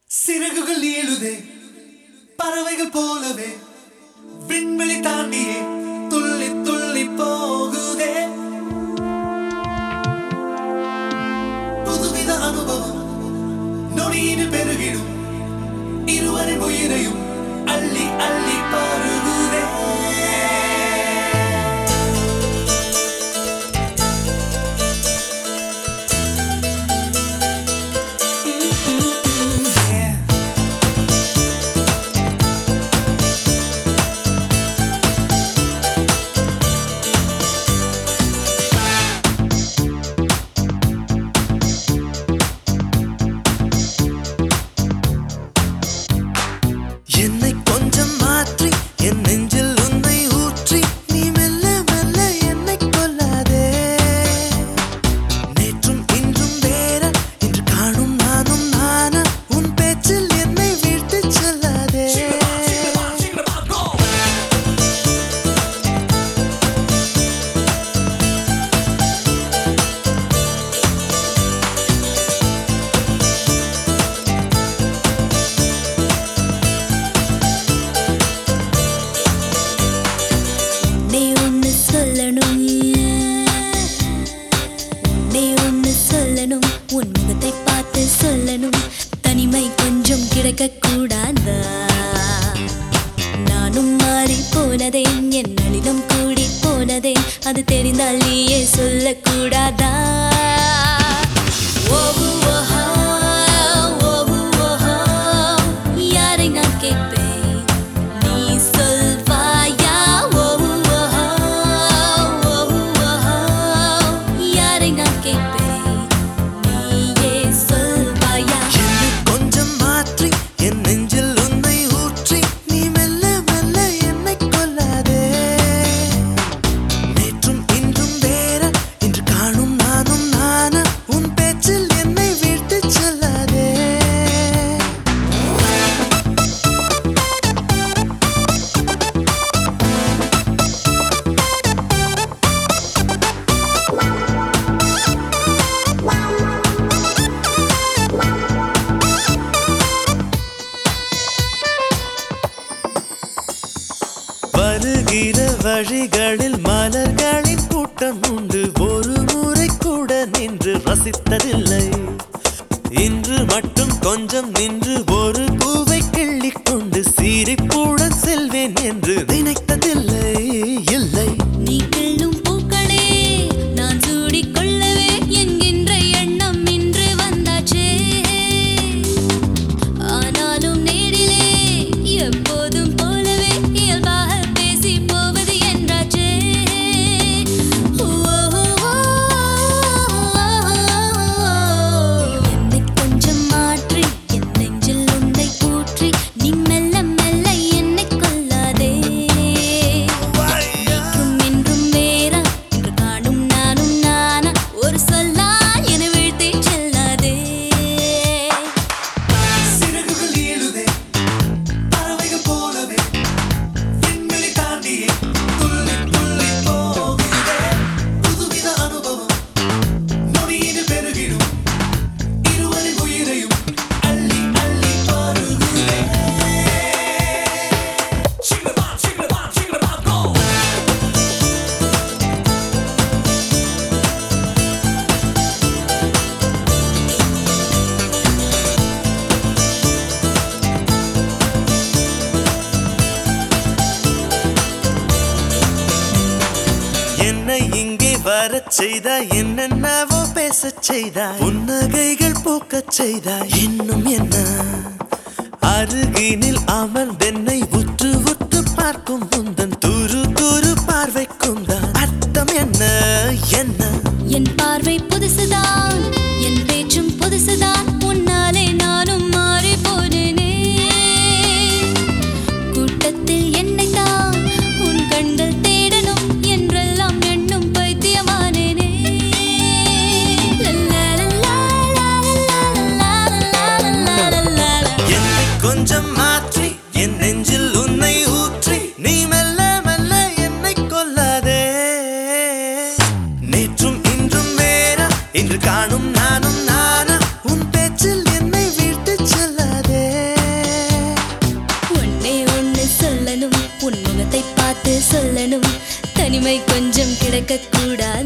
சிறகுகள் ஏழுதே பறவைகள் போலவே விண்வெளி தாண்டியே துள்ளி துள்ளி போகுதே புதுவித அனுபவம் நொடியில் பெருகிடும் இருவரின் உயிரையும் அள்ளி அள்ளி பருகுதே என்னை கொஞ்சம் மாற்றி என் நெஞ்சில் உன்னை ஊற்றி நீ மெல்ல மெல்ல என்னை கொல்லாதே நேற்றும் இன்றும் வேற இன்று காணும் நானும் நானா உன் பேச்சில் என்னை வீழ்த்து சொல்லாதே உன் முகத்தை பார்த்து சொல்லணும் தனிமை கொஞ்சம் கிடைக்க கூடாதா நானும் மாறி போனதே என் நளினம் கூடி போனதே அது தெரிந்தால் நீயே சொல்லக்கூடாதா யாரை நான் கேட்பேன் நீ சொல்வாயா யாரை நான் கேட்பேன் என்னை கொஞ்சம் மாற்றி என் நெஞ்சில் உன்னை ஊற்றி நீ மெல்ல மெல்ல என்னை கொல்லாதே நேற்றும் இன்றும் வேற இன்று காணும் நானும் நானா உன் பேச்சில் என்னை வீழ்த்து சொல்லாதே வருகிற வழிகளில் மலர்களின் கூட்டம் உண்டு ஒரு முறை கூட நின்று ரசித்ததில்லை இன்று மட்டும் கொஞ்சம் நின்று ஒரு பூவை கிள்ளிக் கொண்டு சிரிப்புடன் செல்வேன் என்று நினைத்ததில்லை இல்லை நீ கிள்ளும் பூக்களே நான் சூடிக்கொள்ளவே என்கின்ற எண்ணம் இன்று வந்தாச்சே ஆனாலும் நேரிலே எப்போதும் போலவே இயல்பாக பேசி போவது என்றாச்சே என்னை கொஞ்சம் மாற்றி என் நெஞ்சில் உன்னை ஊற்றி நீ மெல்ல மெல்ல என்னை கொல்லாதே நேற்றும் இன்றும் வேறா இன்று காணும் நானும் நானா ஒரு சொல்லால் என வீழ்த்தி செல்லாதே சிறகுகள் ஏழுதே பறவைகள் போலவே விண்வெளி தாண்டியே துள்ளி துள்ளி போகுதே புதுவித அனுபவம் நொடியில் பெருகிடும் இருவரின் உயிரையும் அள்ளி அள்ளி பருகுதே என்னை இங்கே வரச் செய்தாய் என்னென்னவோ பேசச் செய்தாய் புன்னகைகள் பூக்கச் செய்தாய் இன்னும் என்ன அருகினில் அமர்ந்தென்னை உற்று உற்று பார்க்கும் உந்தன் துரு துரு பார்வைக்கும் தான் அர்த்தம் என்ன என்ன என் பார்வை புதுசுதான் என் பேச்சும் புதுசுதான் உன்னாலே நானும் மாறி போனேனே கூட்டத்தில் என்னைத்தான் உன் கண்கள் தேடணும் என்றெல்லாம் எண்ணும் பைத்தியமானேனே என்னை கொஞ்சம் மாற்றி என் நெஞ்சில் விலகக்கூடாது